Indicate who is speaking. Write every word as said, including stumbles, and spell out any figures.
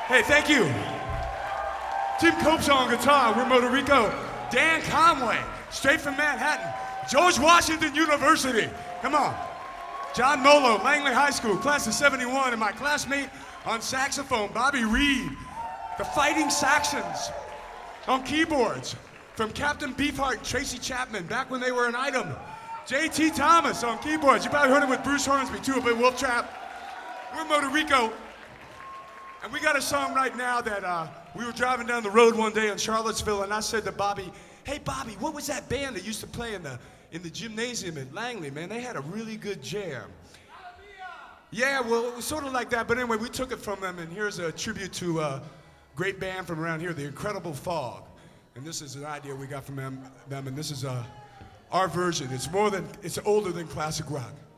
Speaker 1: Hey, thank you. Tim Cope's on guitar. We're Motor Rico. Dan Conway, straight from Manhattan. George Washington University. Come on. John Nolo, Langley High School, class of seventy-one, and my classmate on saxophone, Bobby Reed. The Fighting Saxons on keyboards from Captain Beefheart and Tracy Chapman back when they were an item. J T Thomas on keyboards. You probably heard him with Bruce Hornsby too, but Wolf Trap. We're Motor Rico. And we got a song right now that uh, we were driving down the road one day in Charlottesville, and I said to Bobby, hey, Bobby, what was that band that used to play in the in the gymnasium at Langley, man? They had a really good jam. Yeah, well, it was sort of like that, but anyway, we took it from them, and here's a tribute to a great band from around here, the Incredible Fog. And this is an idea we got from them, them and this is uh, our version. It's more than, it's older than classic rock.